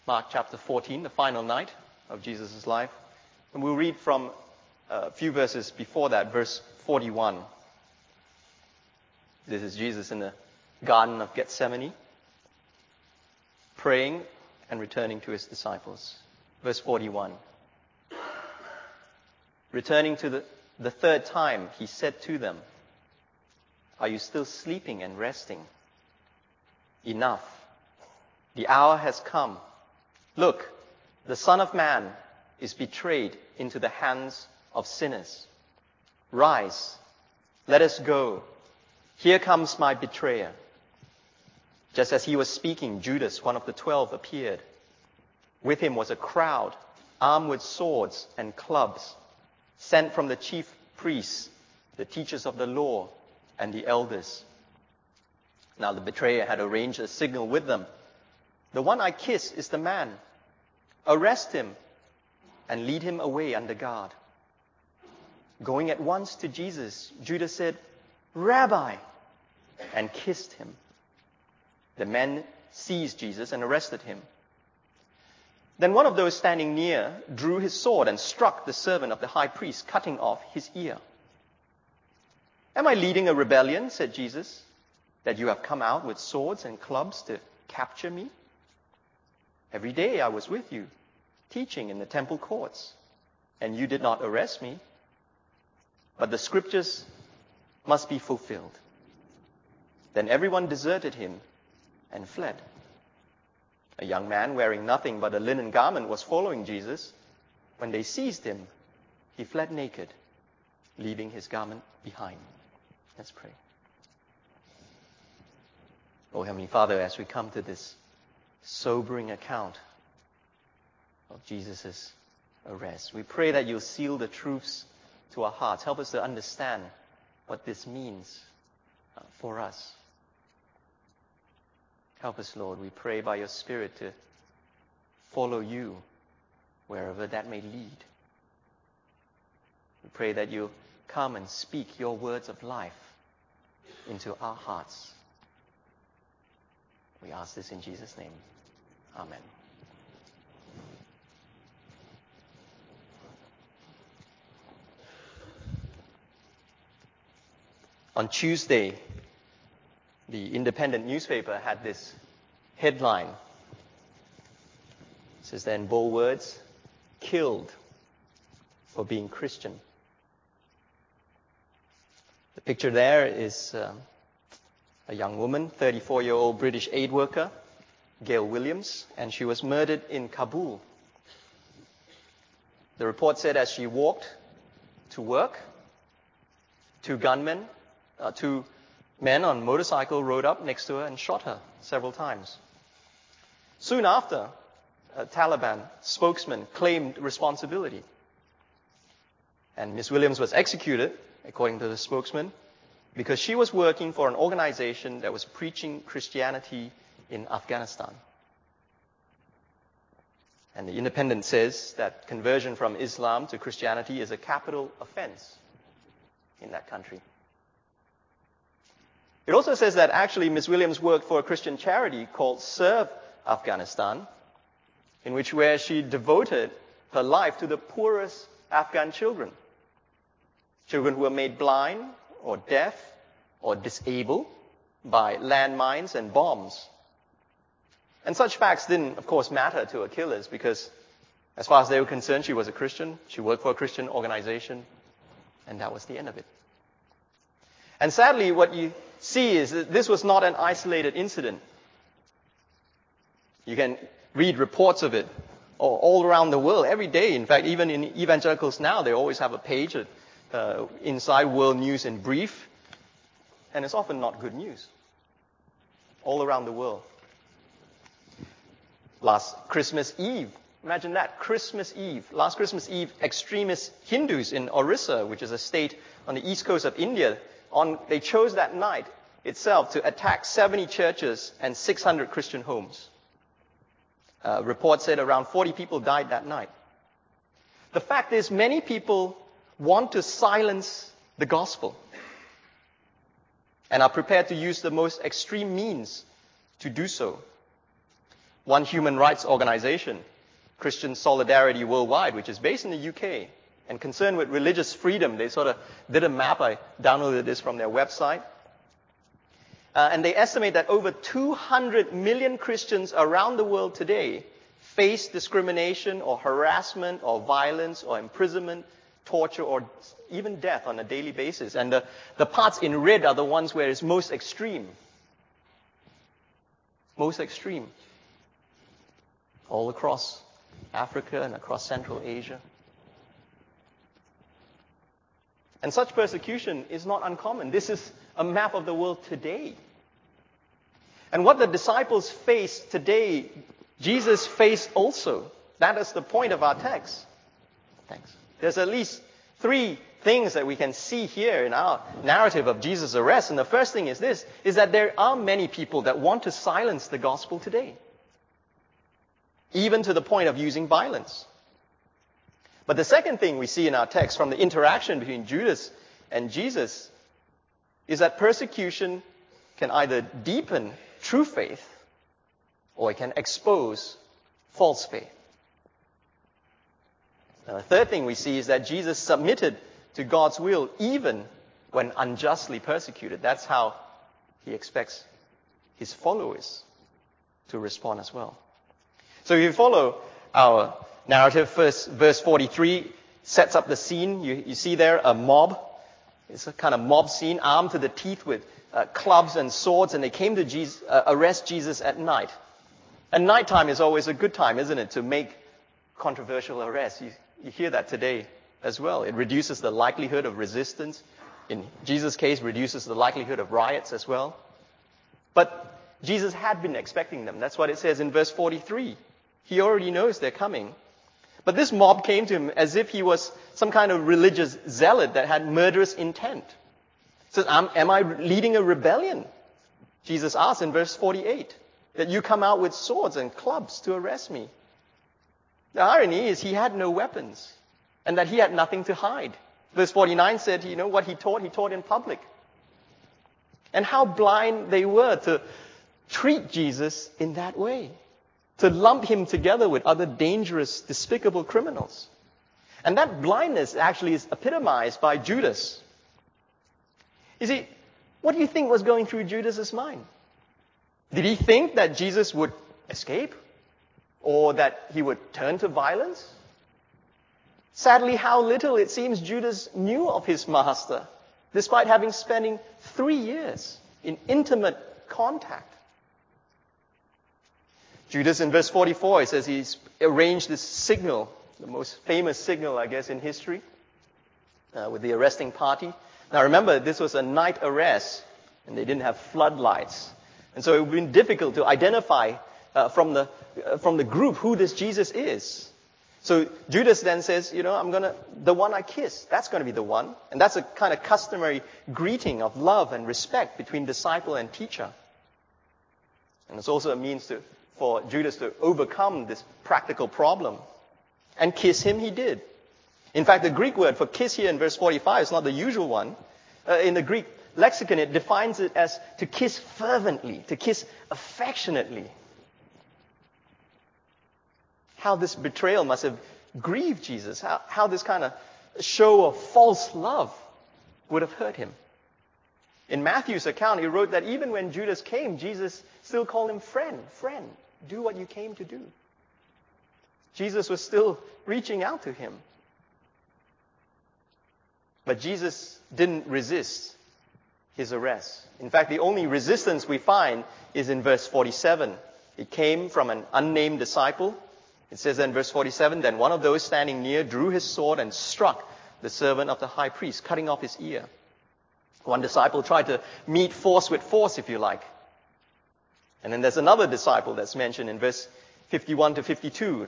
Mark chapter 14, the final night of Jesus' life. And we'll read from a few verses before that, verse 41. This is Jesus in the Garden of Gethsemane, praying and returning to his disciples. Verse 41. Returning to the third time, he said to them, "Are you still sleeping and resting? Enough. The hour has come. Look, the Son of Man is betrayed into the hands of sinners. Rise, let us go. Here comes my betrayer." Just as he was speaking, Judas, one of the 12, appeared. With him was a crowd, armed with swords and clubs, sent from the chief priests, the teachers of the law, and the elders. Now the betrayer had arranged a signal with them. "The one I kiss is the man. Arrest him and lead him away under guard." Going at once to Jesus, Judas said, "Rabbi," and kissed him. The men seized Jesus and arrested him. Then one of those standing near drew his sword and struck the servant of the high priest, cutting off his ear. "Am I leading a rebellion," said Jesus, "that you have come out with swords and clubs to capture me? Every day I was with you, teaching in the temple courts, and you did not arrest me. But the scriptures must be fulfilled." Then everyone deserted him and fled. A young man wearing nothing but a linen garment was following Jesus. When they seized him, he fled naked, leaving his garment behind. Let's pray. Oh, Heavenly Father, as we come to this sobering account of Jesus' arrest, we pray that you'll seal the truths to our hearts. Help us to understand what this means for us. Help us, Lord, we pray by your Spirit to follow you wherever that may lead. We pray that you'll come and speak your words of life into our hearts. We ask this in Jesus' name. Amen. On Tuesday, the Independent newspaper had this headline. It says there in bold words, "Killed for being Christian." The picture there is a young woman, 34-year-old British aid worker, Gail Williams, and she was murdered in Kabul. The report said as she walked to work, two men on motorcycle rode up next to her and shot her several times. Soon after, a Taliban spokesman claimed responsibility. And Ms. Williams was executed, according to the spokesman, because she was working for an organization that was preaching Christianity in Afghanistan. And the Independent says that conversion from Islam to Christianity is a capital offense in that country. It also says that actually Ms. Williams worked for a Christian charity called Serve Afghanistan, where she devoted her life to the poorest Afghan children. Children who were made blind or deaf or disabled by landmines and bombs. And such facts didn't, of course, matter to her killers because as far as they were concerned, she was a Christian, she worked for a Christian organization, and that was the end of it. And sadly, what you see is that this was not an isolated incident. You can read reports of it all around the world, every day. In fact, even in evangelicals now, they always have a page inside World News in Brief. And it's often not good news. All around the world. Last Christmas Eve, imagine that, Christmas Eve. Last Christmas Eve, extremist Hindus in Orissa, which is a state on the east coast of India, they chose that night itself to attack 70 churches and 600 Christian homes. Report said around 40 people died that night. The fact is, many people want to silence the gospel and are prepared to use the most extreme means to do so. one human rights organization, Christian Solidarity Worldwide, which is based in the UK and concerned with religious freedom. They sort of did a map. I downloaded this from their website. And they estimate that over 200 million Christians around the world today face discrimination or harassment or violence or imprisonment, torture, or even death on a daily basis. And the parts in red are the ones where it's most extreme. Most extreme. All across Africa and across Central Asia. And such persecution is not uncommon. This is a map of the world today. And what the disciples face today, Jesus faced also. That is the point of our text. Thanks. There's at least 3 things that we can see here in our narrative of Jesus' arrest. And the first thing is this, is that there are many people that want to silence the gospel today. Even to the point of using violence. But the second thing we see in our text from the interaction between Judas and Jesus is that persecution can either deepen true faith or it can expose false faith. Now, the third thing we see is that Jesus submitted to God's will even when unjustly persecuted. That's how he expects his followers to respond as well. So if you follow our narrative, first verse 43 sets up the scene. You see there a mob. It's a kind of mob scene, armed to the teeth with clubs and swords, and they came to arrest Jesus at night. And nighttime is always a good time, isn't it, to make controversial arrests. You hear that today as well. It reduces the likelihood of resistance. In Jesus' case, reduces the likelihood of riots as well. But Jesus had been expecting them. That's what it says in verse 43. He already knows they're coming. But this mob came to him as if he was some kind of religious zealot that had murderous intent. He says, am I leading a rebellion? Jesus asks in verse 48, that you come out with swords and clubs to arrest me. The irony is he had no weapons and that he had nothing to hide. Verse 49 said, what he taught in public. And how blind they were to treat Jesus in that way. To lump him together with other dangerous, despicable criminals. And that blindness actually is epitomized by Judas. You see, what do you think was going through Judas' mind? Did he think that Jesus would escape? Or that he would turn to violence? Sadly, how little it seems Judas knew of his master, despite having spending 3 years in intimate contact. Judas in verse 44, it says he's arranged this signal, the most famous signal, I guess, in history, with the arresting party. Now remember, this was a night arrest, and they didn't have floodlights. And so it would have been difficult to identify from the group who this Jesus is. So Judas then says, the one I kiss, that's going to be the one. And that's a kind of customary greeting of love and respect between disciple and teacher. And it's also a means for Judas to overcome this practical problem. And kiss him he did. In fact, the Greek word for kiss here in verse 45 is not the usual one. In the Greek lexicon, it defines it as to kiss fervently, to kiss affectionately. How this betrayal must have grieved Jesus. How this kind of show of false love would have hurt him. In Matthew's account, he wrote that even when Judas came, Jesus still called him friend. Friend, do what you came to do. Jesus was still reaching out to him. But Jesus didn't resist his arrest. In fact, the only resistance we find is in verse 47. It came from an unnamed disciple. It says in verse 47, then one of those standing near drew his sword and struck the servant of the high priest, cutting off his ear. One disciple tried to meet force with force, if you like. And then there's another disciple that's mentioned in verse 51 to 52.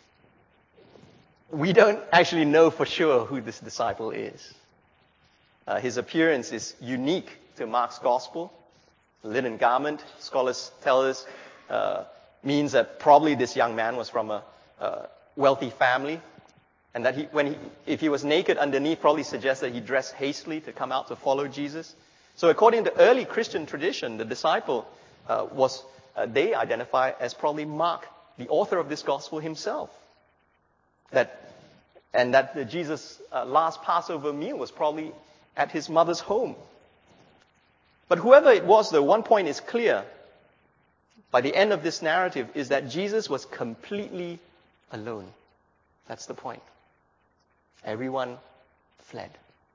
We don't actually know for sure who this disciple is. His appearance is unique to Mark's gospel. Linen garment, scholars tell us, means that probably this young man was from a wealthy family. And that if he was naked underneath, probably suggests that he dressed hastily to come out to follow Jesus. So according to early Christian tradition, the disciple was they identify as probably Mark, the author of this gospel himself. That Jesus' last Passover meal was probably at his mother's home. But whoever it was, though, one point is clear. By the end of this narrative is that Jesus was completely alone. That's the point. Everyone fled.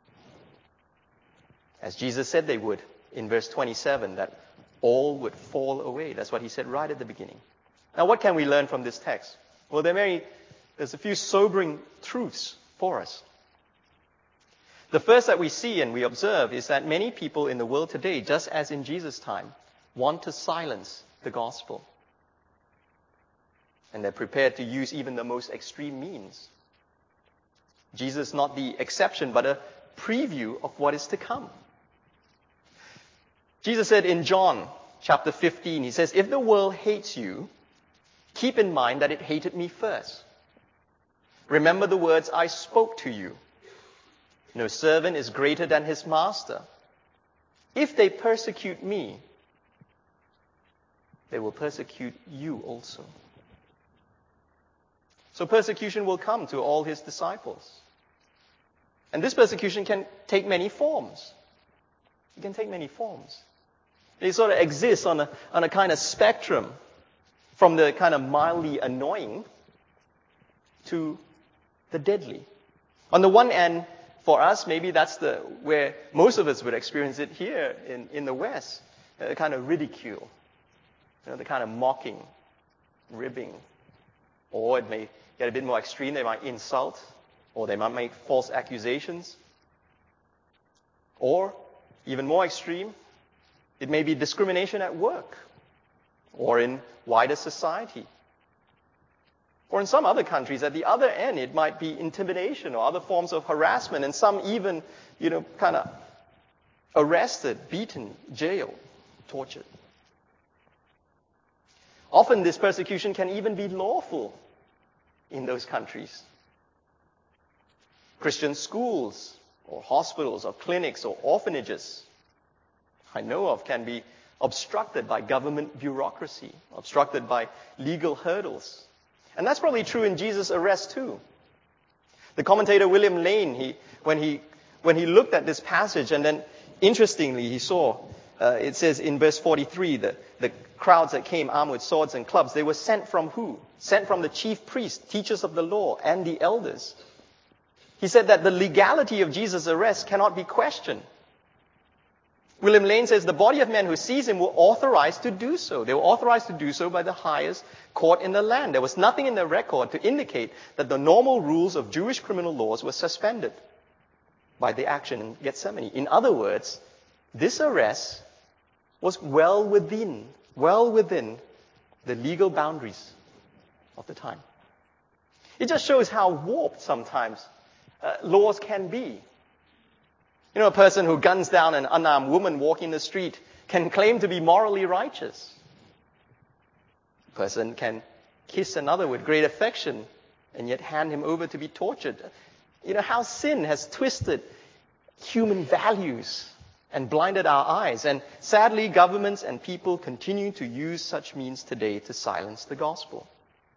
As Jesus said they would in verse 27, that all would fall away. That's what he said right at the beginning. Now, what can we learn from this text? Well, there's a few sobering truths for us. The first that we see and we observe is that many people in the world today, just as in Jesus' time, want to silence the gospel. And they're prepared to use even the most extreme means. Jesus is not the exception, but a preview of what is to come. Jesus said in John chapter 15, he says, "If the world hates you, keep in mind that it hated me first. Remember the words I spoke to you. No servant is greater than his master. If they persecute me, they will persecute you also." So persecution will come to all his disciples. And this persecution can take many forms. It can take many forms. It sort of exists on a kind of spectrum from the kind of mildly annoying to the deadly. On the one end, for us, maybe that's where most of us would experience it here in the West. The kind of ridicule, the kind of mocking, ribbing. Or it may get a bit more extreme. They might insult, or they might make false accusations. Or, even more extreme, it may be discrimination at work or in wider society. Or in some other countries, at the other end, it might be intimidation or other forms of harassment, and some even, kind of arrested, beaten, jailed, tortured. Often this persecution can even be lawful in those countries. Christian schools or hospitals or clinics or orphanages I know of can be obstructed by government bureaucracy, obstructed by legal hurdles. And that's probably true in Jesus' arrest too. The commentator William Lane, when he looked at this passage, and then interestingly he saw, it says in verse 43, the crowds that came armed with swords and clubs, they were sent from who? Sent from the chief priests, teachers of the law, and the elders. He said that the legality of Jesus' arrest cannot be questioned. William Lane says the body of men who seized him were authorized to do so. They were authorized to do so by the highest court in the land. There was nothing in the record to indicate that the normal rules of Jewish criminal laws were suspended by the action in Gethsemane. In other words, this arrest was well within the legal boundaries of the time. It just shows how warped sometimes laws can be. A person who guns down an unarmed woman walking the street can claim to be morally righteous. A person can kiss another with great affection and yet hand him over to be tortured. How sin has twisted human values and blinded our eyes. And sadly, governments and people continue to use such means today to silence the gospel.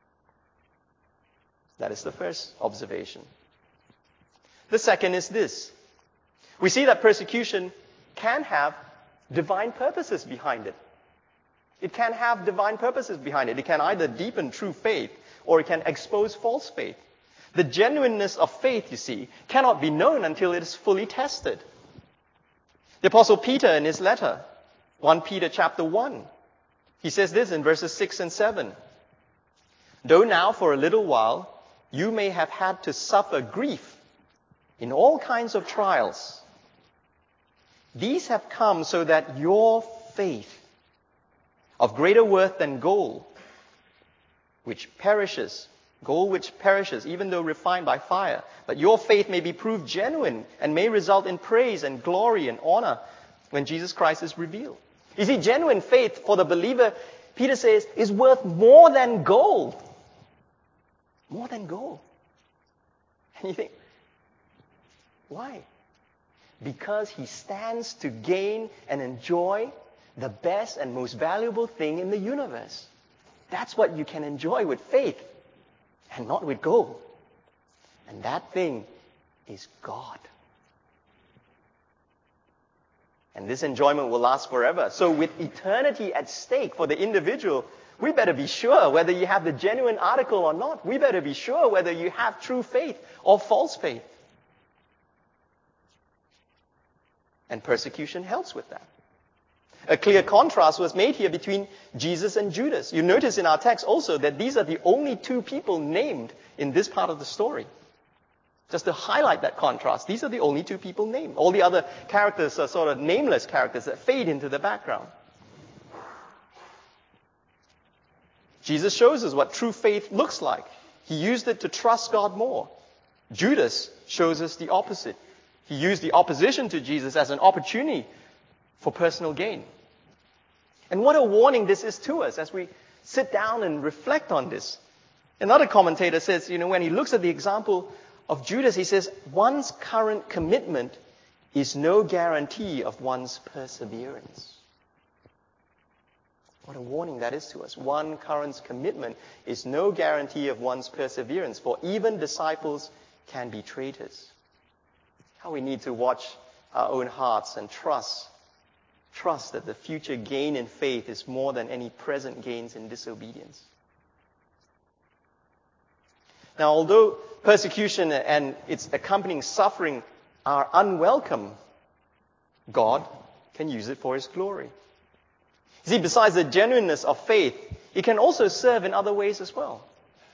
That is the first observation. The second is this. We see that persecution can have divine purposes behind it. It can have divine purposes behind it. It can either deepen true faith or it can expose false faith. The genuineness of faith, you see, cannot be known until it is fully tested. The Apostle Peter in his letter, 1 Peter chapter 1, he says this in verses 6 and 7. "Though now for a little while you may have had to suffer grief in all kinds of trials, these have come so that your faith, of greater worth than gold, which perishes, even though refined by fire, but your faith may be proved genuine and may result in praise and glory and honor when Jesus Christ is revealed." You see, genuine faith for the believer, Peter says, is worth more than gold. More than gold. And you think, why? Because he stands to gain and enjoy the best and most valuable thing in the universe. That's what you can enjoy with faith and not with gold. And that thing is God. And this enjoyment will last forever. So with eternity at stake for the individual, we better be sure whether you have the genuine article or not. We better be sure whether you have true faith or false faith. And persecution helps with that. A clear contrast was made here between Jesus and Judas. You notice in our text also that these are the only two people named in this part of the story. Just to highlight that contrast, these are the only two people named. All the other characters are sort of nameless characters that fade into the background. Jesus shows us what true faith looks like. He used it to trust God more. Judas shows us the opposite. He used the opposition to Jesus as an opportunity for personal gain. And what a warning this is to us as we sit down and reflect on this. Another commentator says, when he looks at the example of Judas, he says, one's current commitment is no guarantee of one's perseverance. What a warning that is to us. One current commitment is no guarantee of one's perseverance, for even disciples can be traitors. How we need to watch our own hearts and trust that the future gain in faith is more than any present gains in disobedience. Now, although persecution and its accompanying suffering are unwelcome, God can use it for His glory. You see, besides the genuineness of faith, it can also serve in other ways as well.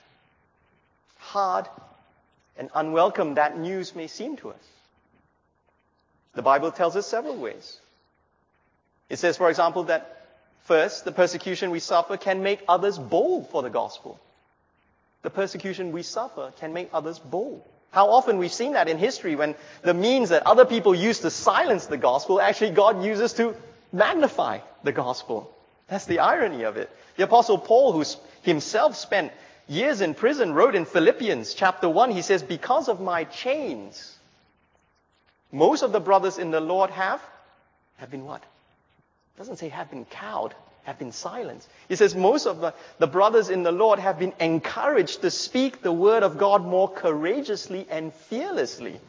Hard and unwelcome that news may seem to us. The Bible tells us several ways. It says, for example, that first, the persecution we suffer can make others bold for the gospel. The persecution we suffer can make others bold. How often we've seen that in history when the means that other people use to silence the gospel, actually God uses to magnify the gospel. That's the irony of it. The Apostle Paul, who himself spent years in prison, wrote in Philippians chapter 1, he says, because of my chains, most of the brothers in the Lord have been what? It doesn't say have been cowed, have been silenced. He says most of the brothers in the Lord have been encouraged to speak the word of God more courageously and fearlessly.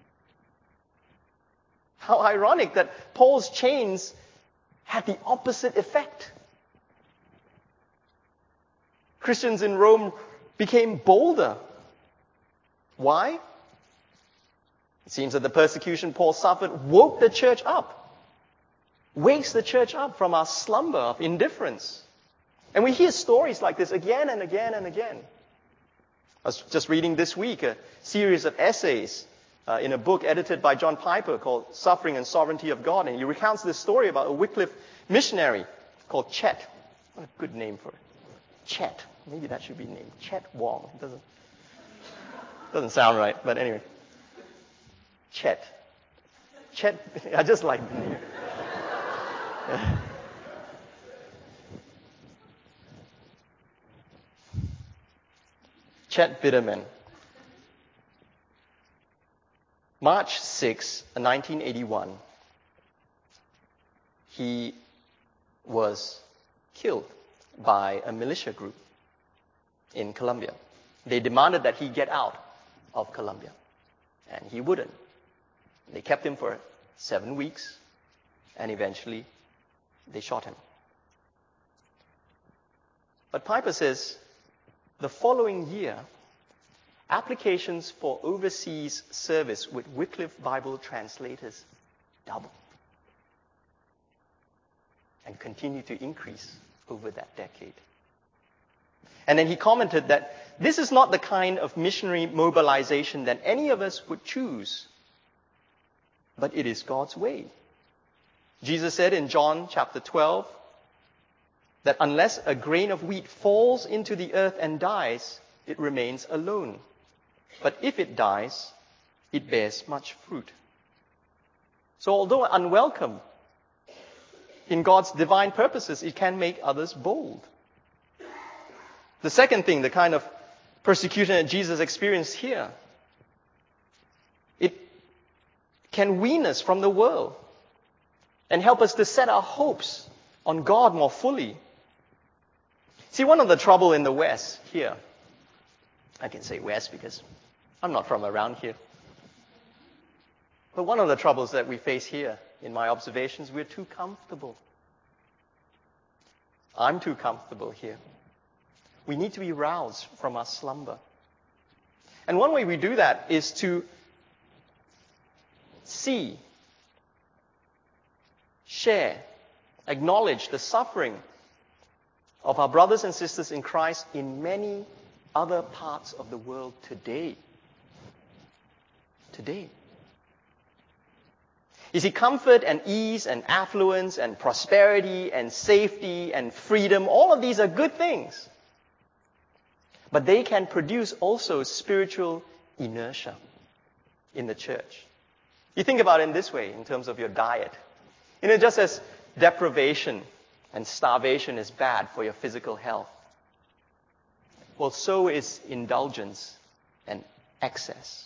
How ironic that Paul's chains had the opposite effect. Christians in Rome became bolder. Why? It seems that the persecution Paul suffered woke the church up. Wakes the church up from our slumber of indifference. And we hear stories like this again and again and again. I was just reading this week a series of essays in a book edited by John Piper called Suffering and Sovereignty of God. And he recounts this story about a Wycliffe missionary called Chet. What a good name for it. Chet. Maybe that should be named Chet Wong. It doesn't sound right, but anyway. Chet. I just like the name. Chet Biderman. March 6, 1981, he was killed by a militia group in Colombia. They demanded that he get out of Colombia, and he wouldn't. They kept him for 7 weeks, and eventually they shot him. But Piper says, the following year, applications for overseas service with Wycliffe Bible translators doubled and continued to increase over that decade. And then he commented that this is not the kind of missionary mobilization that any of us would choose, but it is God's way. Jesus said in John chapter 12 that unless a grain of wheat falls into the earth and dies, it remains alone. But if it dies, it bears much fruit. So although unwelcome in God's divine purposes, it can make others bold. The second thing, the kind of persecution that Jesus experienced here, it can wean us from the world and help us to set our hopes on God more fully. See, one of the trouble in the West here, I can say West because I'm not from around here. But one of the troubles that we face here, in my observations, we're too comfortable. I'm too comfortable here. We need to be roused from our slumber. And one way we do that is to see, share, acknowledge the suffering of our brothers and sisters in Christ in many other parts of the world today. Today. You see, comfort and ease and affluence and prosperity and safety and freedom, all of these are good things. But they can produce also spiritual inertia in the church. You think about it in this way, in terms of your diet. Just as deprivation and starvation is bad for your physical health, well, so is indulgence and excess.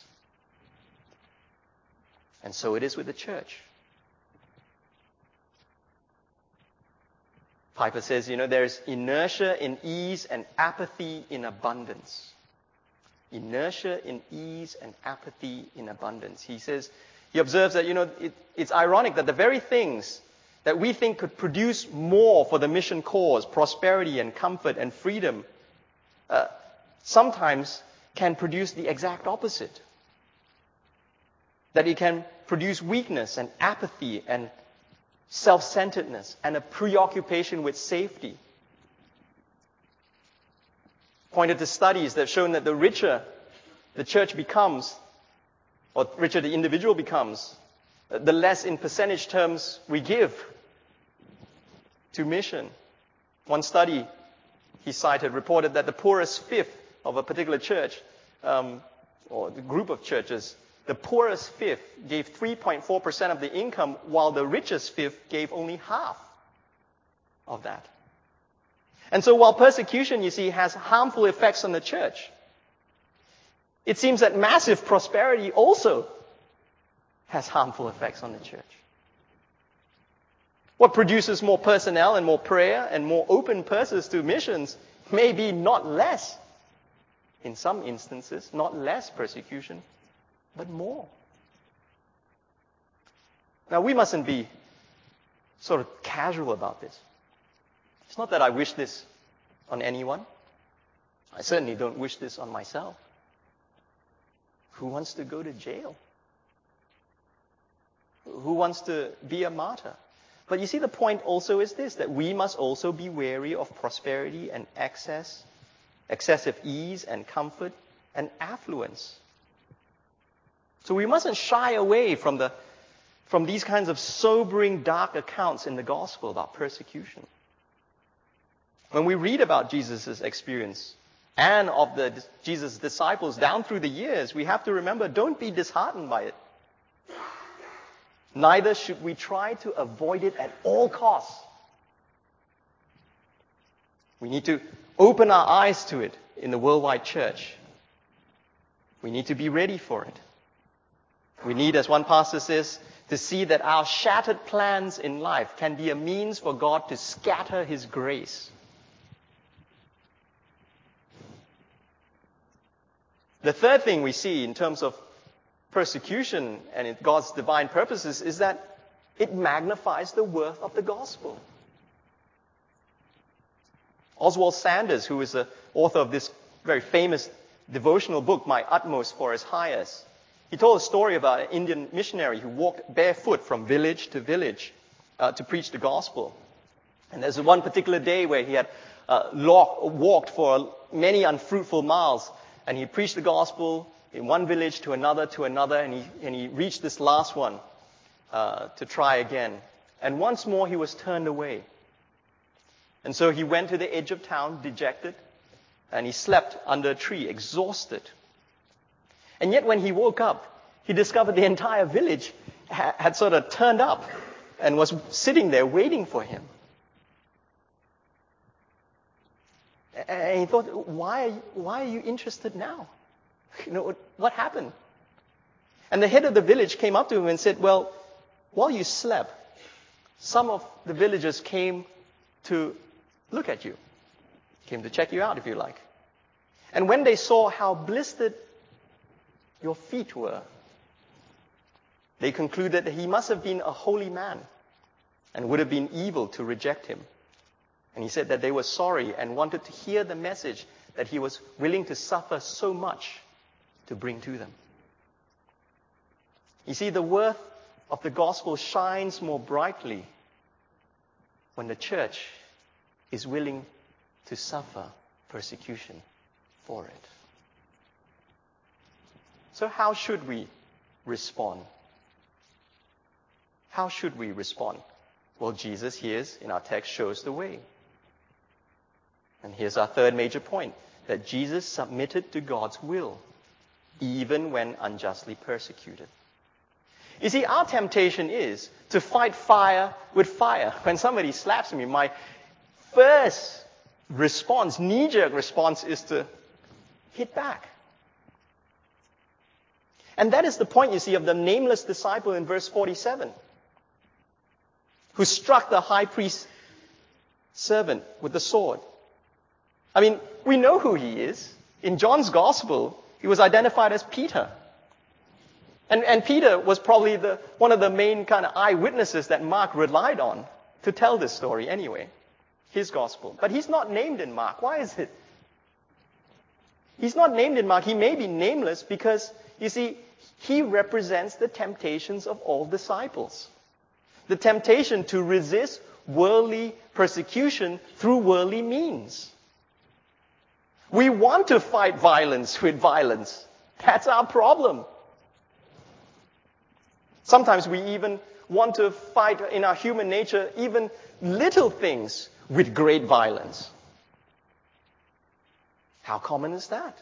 And so it is with the church. Piper says, there's inertia in ease and apathy in abundance. Inertia in ease and apathy in abundance. He observes that, it's ironic that the very things that we think could produce more for the mission cause, prosperity and comfort and freedom, sometimes can produce the exact opposite. That it can produce weakness and apathy and self-centeredness and a preoccupation with safety. Pointed to studies that have shown that the richer the church becomes, or richer the individual becomes, the less in percentage terms we give to mission. One study he cited reported that the poorest fifth of a particular church, or the group of churches, the poorest fifth gave 3.4% of the income, while the richest fifth gave only half of that. And so while persecution, you see, has harmful effects on the church, it seems that massive prosperity also has harmful effects on the church. What produces more personnel and more prayer and more open purses to missions may be not less, in some instances, not less persecution, but more. Now, we mustn't be sort of casual about this. It's not that I wish this on anyone. I certainly don't wish this on myself. Who wants to go to jail? Who wants to be a martyr? But you see, the point also is this, that we must also be wary of prosperity and excessive ease and comfort and affluence. So we mustn't shy away from these kinds of sobering, dark accounts in the gospel about persecution. When we read about Jesus' experience and of Jesus' disciples down through the years, we have to remember, don't be disheartened by it. Neither should we try to avoid it at all costs. We need to open our eyes to it in the worldwide church. We need to be ready for it. We need, as one pastor says, to see that our shattered plans in life can be a means for God to scatter His grace. The third thing we see in terms of persecution and in God's divine purposes is that it magnifies the worth of the gospel. Oswald Sanders, who is the author of this very famous devotional book, My Utmost for His Highest, he told a story about an Indian missionary who walked barefoot from village to village to preach the gospel. And there's one particular day where he had walked for many unfruitful miles, and he preached the gospel in one village to another, and he reached this last one to try again. And once more he was turned away. And so he went to the edge of town, dejected, and he slept under a tree, exhausted. And yet when he woke up, he discovered the entire village had sort of turned up and was sitting there waiting for him. And he thought, why are you interested now? What happened? And the head of the village came up to him and said, well, while you slept, some of the villagers came to look at you. Came to check you out, if you like. And when they saw how blistered your feet were, they concluded that he must have been a holy man and would have been evil to reject him. And he said that they were sorry and wanted to hear the message that he was willing to suffer so much to bring to them. You see, the worth of the gospel shines more brightly when the church is willing to suffer persecution for it. So how should we respond? How should we respond? Well, Jesus here in our text shows the way. And here's our third major point, that Jesus submitted to God's will, even when unjustly persecuted. You see, our temptation is to fight fire with fire. When somebody slaps me, my first response, knee-jerk response, is to hit back. And that is the point, you see, of the nameless disciple in verse 47, who struck the high priest's servant with the sword. I mean, we know who he is. In John's Gospel, he was identified as Peter. And Peter was probably one of the main kind of eyewitnesses that Mark relied on to tell this story anyway, his Gospel. But he's not named in Mark. Why is it? He's not named in Mark. He may be nameless because, you see, he represents the temptations of all disciples. The temptation to resist worldly persecution through worldly means. We want to fight violence with violence. That's our problem. Sometimes we even want to fight in our human nature even little things with great violence. How common is that?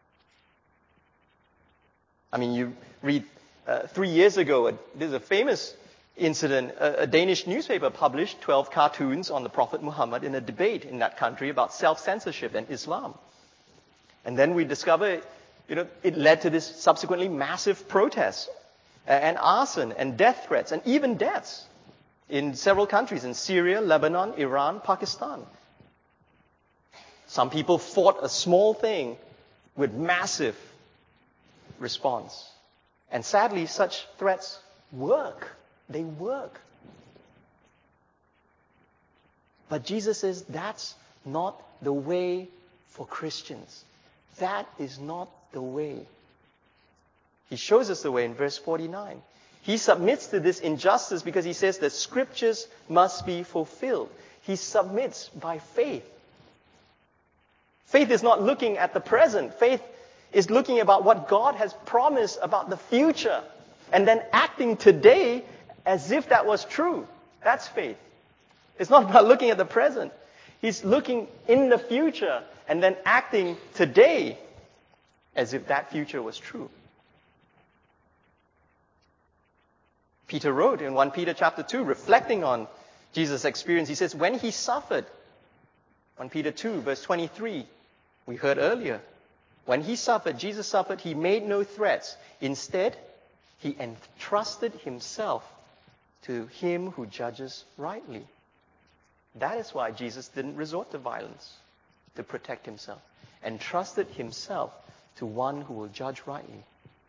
I mean, you read 3 years ago, there's a famous incident. A Danish newspaper published 12 cartoons on the Prophet Muhammad in a debate in that country about self-censorship and Islam. And then we discover, it led to this subsequently massive protest and arson and death threats and even deaths in several countries, in Syria, Lebanon, Iran, Pakistan. Some people fought a small thing with massive response. And sadly, such threats work. They work. But Jesus says that's not the way for Christians. That is not the way. He shows us the way in verse 49. He submits to this injustice because he says the scriptures must be fulfilled. He submits by faith. Faith is not looking at the present. Faith is looking about what God has promised about the future and then acting today as if that was true. That's faith. It's not about looking at the present. He's looking in the future and then acting today as if that future was true. Peter wrote in 1 Peter chapter 2, reflecting on Jesus' experience, he says, when he suffered, 1 Peter 2, verse 23, we heard earlier, when he suffered, Jesus suffered, he made no threats. Instead, he entrusted himself to him who judges rightly. That is why Jesus didn't resort to violence to protect himself. Entrusted himself to one who will judge rightly.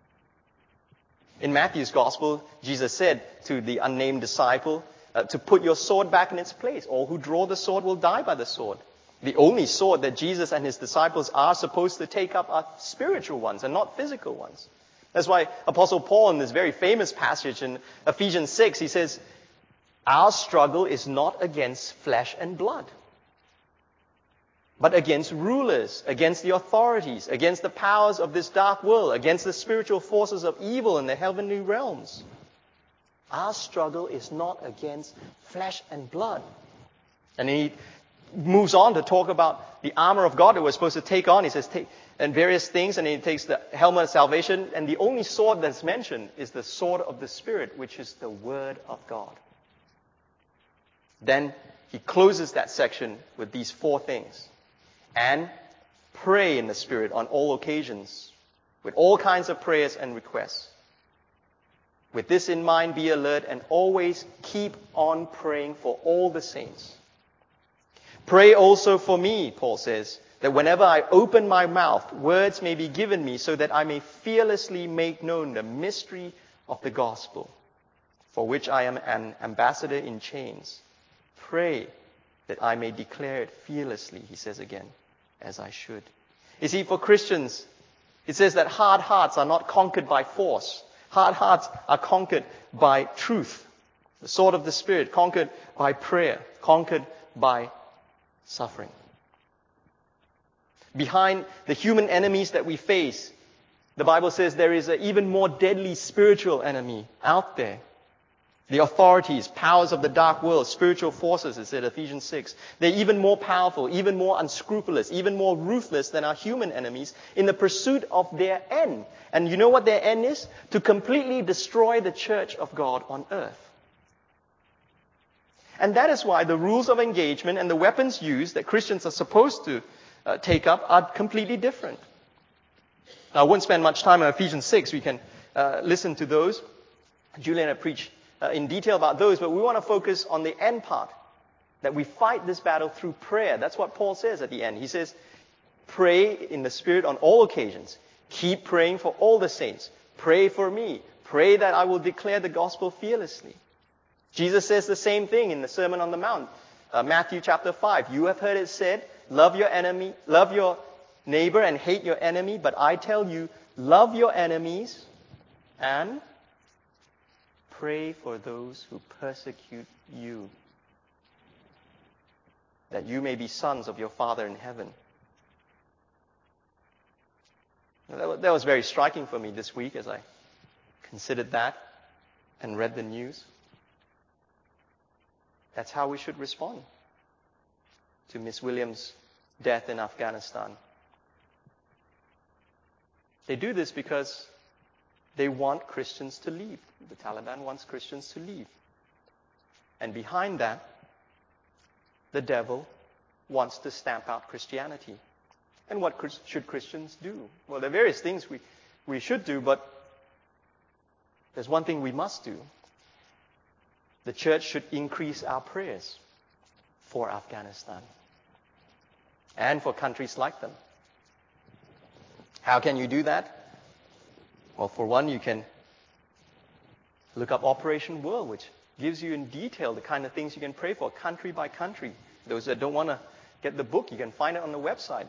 In Matthew's Gospel, Jesus said to the unnamed disciple, to put your sword back in its place. All who draw the sword will die by the sword. The only sword that Jesus and his disciples are supposed to take up are spiritual ones and not physical ones. That's why Apostle Paul, in this very famous passage in Ephesians 6, he says, our struggle is not against flesh and blood, but against rulers, against the authorities, against the powers of this dark world, against the spiritual forces of evil in the heavenly realms. Our struggle is not against flesh and blood. And he moves on to talk about the armor of God that we're supposed to take on. He says, and various things, and he takes the helmet of salvation, and the only sword that's mentioned is the sword of the Spirit, which is the Word of God. Then he closes that section with these 4 things. And pray in the Spirit on all occasions, with all kinds of prayers and requests. With this in mind, be alert and always keep on praying for all the saints. Pray also for me, Paul says, that whenever I open my mouth, words may be given me so that I may fearlessly make known the mystery of the gospel, for which I am an ambassador in chains. Pray that I may declare it fearlessly, he says again, as I should. You see, for Christians, it says that hard hearts are not conquered by force. Hard hearts are conquered by truth, the sword of the Spirit, conquered by prayer, conquered by suffering. Behind the human enemies that we face, the Bible says there is an even more deadly spiritual enemy out there. The authorities, powers of the dark world, spiritual forces, it said Ephesians 6. They're even more powerful, even more unscrupulous, even more ruthless than our human enemies in the pursuit of their end. And you know what their end is? To completely destroy the church of God on earth. And that is why the rules of engagement and the weapons used that Christians are supposed to take up are completely different. Now, I won't spend much time on Ephesians 6. We can listen to those. Julian had preached in detail about those, but we want to focus on the end part, that we fight this battle through prayer. That's what Paul says at the end. He says, pray in the Spirit on all occasions. Keep praying for all the saints. Pray for me. Pray that I will declare the gospel fearlessly. Jesus says the same thing in the Sermon on the Mount. Matthew chapter 5. You have heard it said, love your enemy, love your neighbor and hate your enemy. But I tell you, love your enemies and pray for those who persecute you, that you may be sons of your Father in heaven. That was very striking for me this week as I considered that and read the news. That's how we should respond to Miss Williams' death in Afghanistan. They do this because they want Christians to leave. The Taliban wants Christians to leave. And behind that, the devil wants to stamp out Christianity. And what should Christians do? Well, there are various things we should do, but there's one thing we must do. The church should increase our prayers for Afghanistan and for countries like them. How can you do that? Well, for one, you can look up Operation World, which gives you in detail the kind of things you can pray for, country by country. Those that don't want to get the book, you can find it on the website,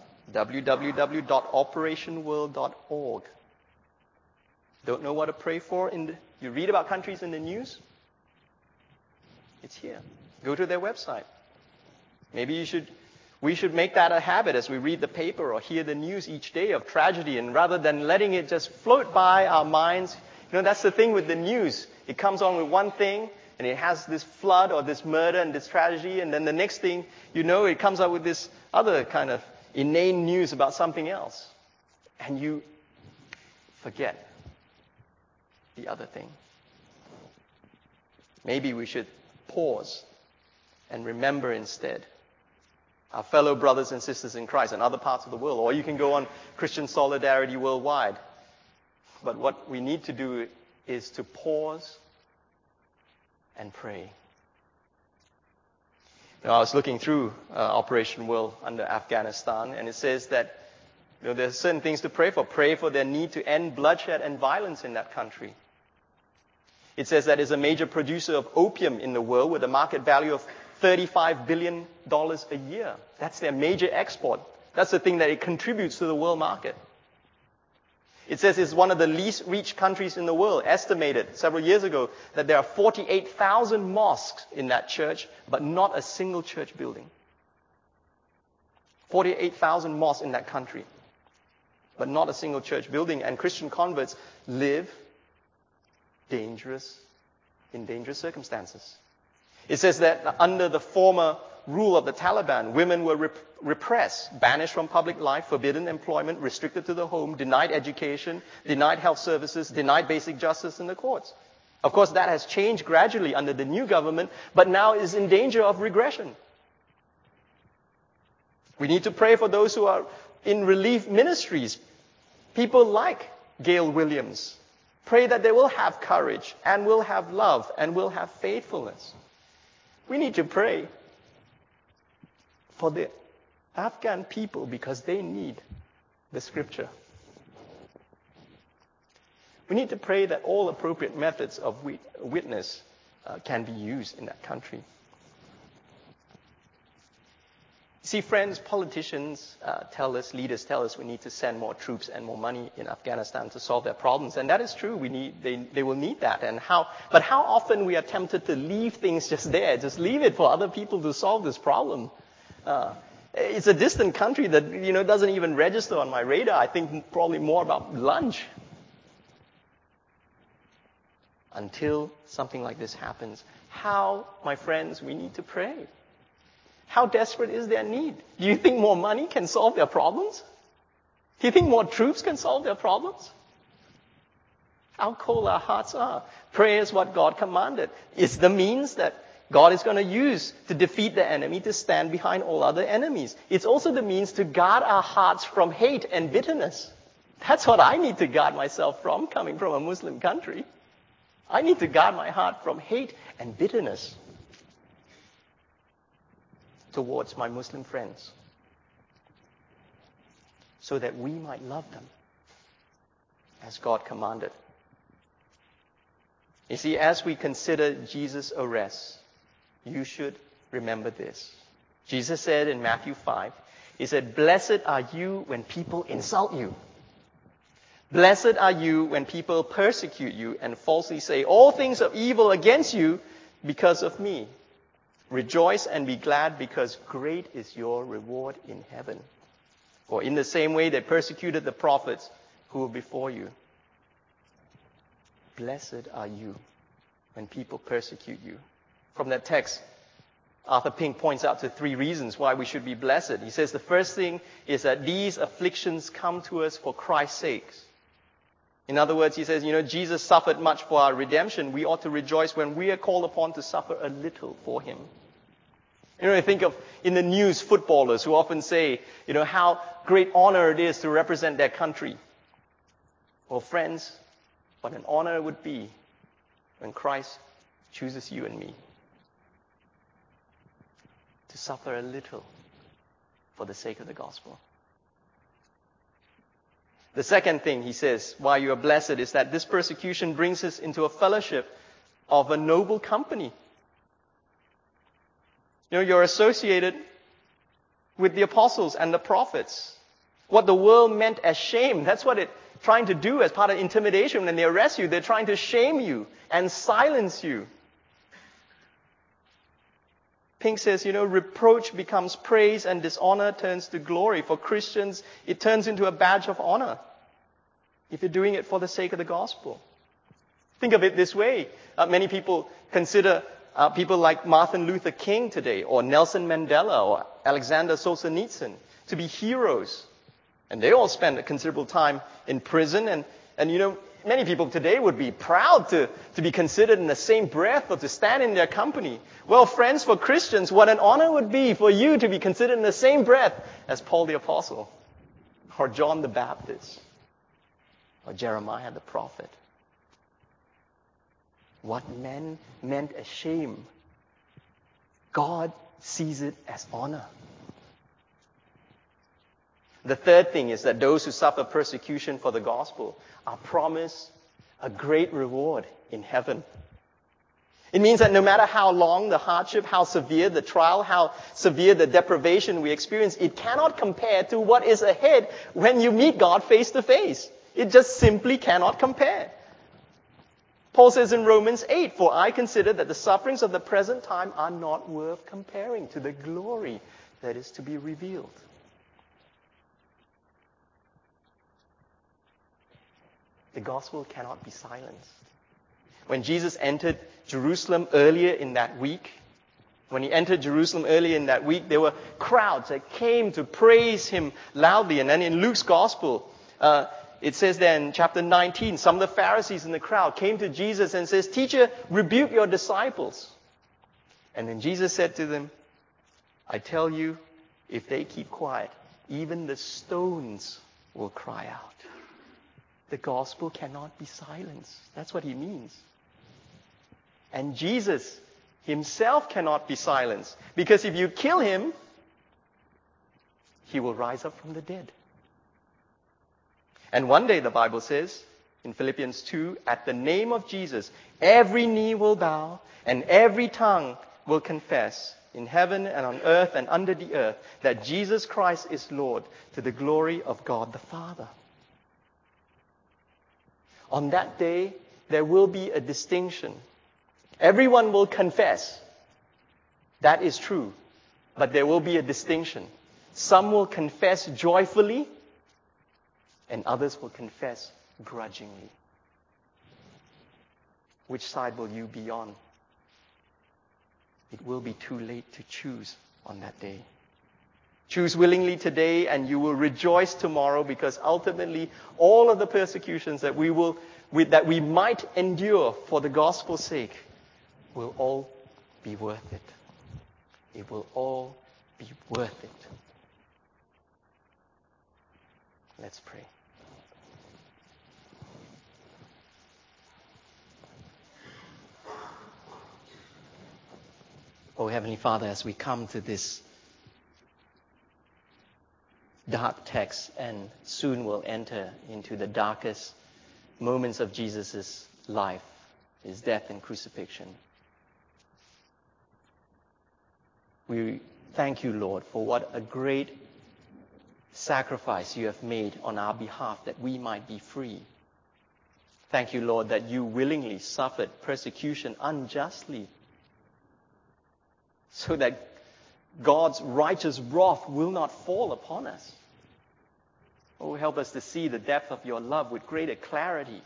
www.operationworld.org. Don't know what to pray for? You read about countries in the news? It's here. Go to their website. Maybe we should make that a habit as we read the paper or hear the news each day of tragedy, and rather than letting it just float by our minds, that's the thing with the news. It comes on with one thing, and it has this flood or this murder and this tragedy, and then the next thing it comes up with this other kind of inane news about something else. And you forget the other thing. Maybe we should pause and remember instead our fellow brothers and sisters in Christ in other parts of the world. Or you can go on Christian Solidarity Worldwide. But what we need to do is to pause and pray. I was looking through Operation World under Afghanistan, and it says that there are certain things to pray for. Pray for their need to end bloodshed and violence in that country. It says that it's a major producer of opium in the world with a market value of $35 billion a year. That's their major export. That's the thing that it contributes to the world market. It says it's one of the least reached countries in the world. Estimated several years ago that there are 48,000 mosques in that church, but not a single church building. 48,000 mosques in that country, but not a single church building. And Christian converts live in dangerous circumstances. It says that under the former rule of the Taliban, women were repressed, banished from public life, forbidden employment, restricted to the home, denied education, denied health services, denied basic justice in the courts. Of course, that has changed gradually under the new government, but now is in danger of regression. We need to pray for those who are in relief ministries, people like Gail Williams. Pray that they will have courage and will have love and will have faithfulness. We need to pray for the Afghan people because they need the scripture. We need to pray that all appropriate methods of witness can be used in that country. See, friends, politicians leaders tell us we need to send more troops and more money in Afghanistan to solve their problems. And that is true. They will need that. But how often we are tempted to leave things just there, just leave it for other people to solve this problem. It's a distant country that, doesn't even register on my radar. I think probably more about lunch. Until something like this happens. How, my friends, we need to pray. How desperate is their need? Do you think more money can solve their problems? Do you think more troops can solve their problems? How cold our hearts are. Prayer is what God commanded. It's the means that God is going to use to defeat the enemy, to stand behind all other enemies. It's also the means to guard our hearts from hate and bitterness. That's what I need to guard myself from, coming from a Muslim country. I need to guard my heart from hate and bitterness towards my Muslim friends, so that we might love them as God commanded. You see, as we consider Jesus' arrest, you should remember this. Jesus said in Matthew 5, He said, "Blessed are you when people insult you. Blessed are you when people persecute you and falsely say all things of evil against you because of me. Rejoice and be glad, because great is your reward in heaven. For in the same way they persecuted the prophets who were before you." Blessed are you when people persecute you. From that text, Arthur Pink points out to 3 reasons why we should be blessed. He says the first thing is that these afflictions come to us for Christ's sake. In other words, he says, Jesus suffered much for our redemption. We ought to rejoice when we are called upon to suffer a little for Him. I think of in the news footballers who often say, how great honor it is to represent their country. Well, friends, what an honor it would be when Christ chooses you and me to suffer a little for the sake of the gospel. The second thing, he says, why you are blessed is that this persecution brings us into a fellowship of a noble company. You're associated with the apostles and the prophets. What the world meant as shame, that's what it's trying to do as part of intimidation. When they arrest you, they're trying to shame you and silence you. Pink says, reproach becomes praise and dishonor turns to glory. For Christians, it turns into a badge of honor if you're doing it for the sake of the gospel. Think of it this way. Many people consider people like Martin Luther King today, or Nelson Mandela, or Alexander Solzhenitsyn to be heroes. And they all spend a considerable time in prison. And many people today would be proud to be considered in the same breath or to stand in their company. Well, friends, for Christians, what an honor it would be for you to be considered in the same breath as Paul the Apostle, or John the Baptist, or Jeremiah the prophet. What men meant as shame, God sees it as honor. The third thing is that those who suffer persecution for the gospel are promised a great reward in heaven. It means that no matter how long the hardship, how severe the trial, how severe the deprivation we experience, it cannot compare to what is ahead when you meet God face to face. It just simply cannot compare. Paul says in Romans 8, "For I consider that the sufferings of the present time are not worth comparing to the glory that is to be revealed." The gospel cannot be silenced. When Jesus entered Jerusalem earlier in that week, there were crowds that came to praise Him loudly. And then in Luke's gospel, it says there in chapter 19, some of the Pharisees in the crowd came to Jesus and says, "Teacher, rebuke your disciples." And then Jesus said to them, "I tell you, if they keep quiet, even the stones will cry out." The gospel cannot be silenced. That's what He means. And Jesus Himself cannot be silenced. Because if you kill Him, He will rise up from the dead. And one day, the Bible says, in Philippians 2, at the name of Jesus, every knee will bow and every tongue will confess in heaven and on earth and under the earth that Jesus Christ is Lord, to the glory of God the Father. On that day, there will be a distinction. Everyone will confess. That is true. But there will be a distinction. Some will confess joyfully, and others will confess grudgingly. Which side will you be on? It will be too late to choose on that day. Choose willingly today, and you will rejoice tomorrow, because ultimately all of the persecutions that we might endure for the gospel's sake will all be worth it. It will all be worth it. Let's pray. Oh, Heavenly Father, as we come to this dark text and soon will enter into the darkest moments of Jesus' life, his death and crucifixion, we thank you, Lord, for what a great sacrifice you have made on our behalf that we might be free. Thank you, Lord, that you willingly suffered persecution unjustly, so that God's righteous wrath will not fall upon us. Oh, help us to see the depth of your love with greater clarity.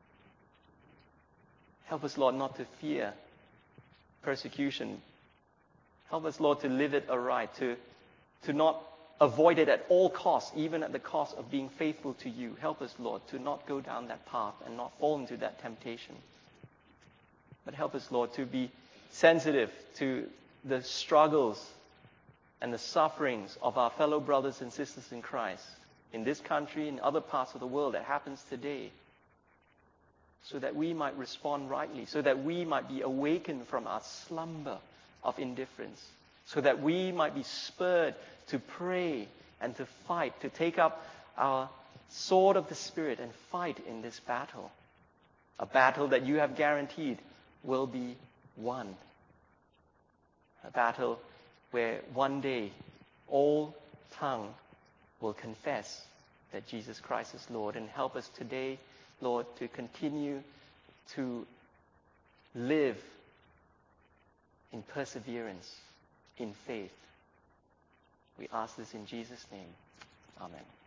Help us, Lord, not to fear persecution. Help us, Lord, to live it aright, to not avoid it at all costs, even at the cost of being faithful to you. Help us, Lord, to not go down that path and not fall into that temptation. But help us, Lord, to be sensitive to the struggles and the sufferings of our fellow brothers and sisters in Christ in this country and other parts of the world that happens today, so that we might respond rightly, so that we might be awakened from our slumber of indifference, so that we might be spurred to pray and to fight, to take up our sword of the Spirit and fight in this battle, a battle that you have guaranteed will be won. A battle where one day all tongue will confess that Jesus Christ is Lord. And help us today, Lord, to continue to live in perseverance, in faith. We ask this in Jesus' name. Amen.